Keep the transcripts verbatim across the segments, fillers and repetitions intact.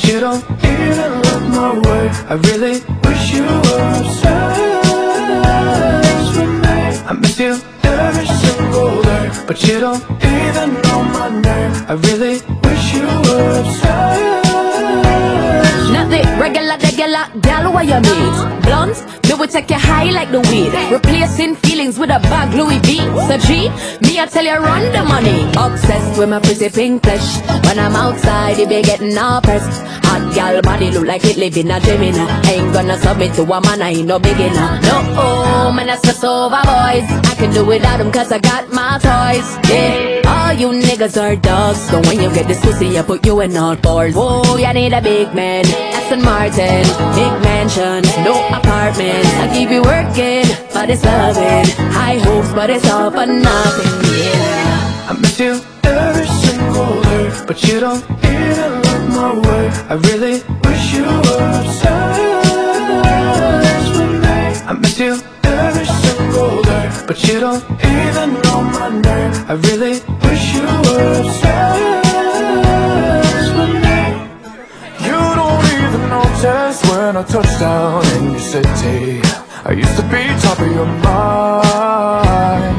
you don't even look my way. I really wish you were obsessed with me. I miss you every single day, but you don't even know my name. I really wish you were obsessed. Not the regular, regular gal what you need. Blunt, me will take you high like the weed. Replacing feelings with a bag Louis V. So G, me I tell you run the money. Obsessed with my pretty pink flesh. When I'm outside, it be getting all pressed. Hot gal body look like it live in a Gemini. Ain't gonna submit to a man, I ain't no beginner. No, oh, man, I stress over boys. I can do without them cause I got my toys. Yeah, all you niggas are dogs. So when you get this pussy, I put you in all fours. Whoa, you need a big man, Aston Martin, big mansion, no apartment. I keep you working, but it's loving. High hopes, but it's all for nothing, yeah. I miss you every single day, but you don't even look my way. I really wish you were obsessed with me. I miss you every single day, but you don't even know my name. I really wish you were obsessed with me. You don't even notice when I touch down in your city. I used to be top of your mind.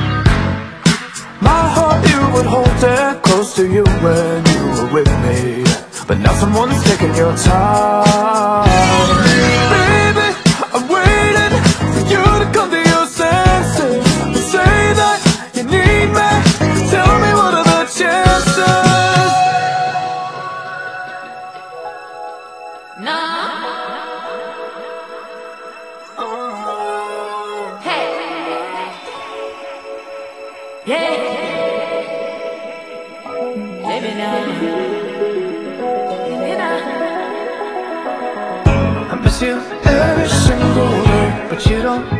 My heart, you would hold it close to you when you were with me. But now someone's taking your time. Baby, I'm waiting for you to come to your senses and say that you need me. Tell me what are the chances? No. Hey. Yeah. Living on. Living on. I miss you every single day, but you don't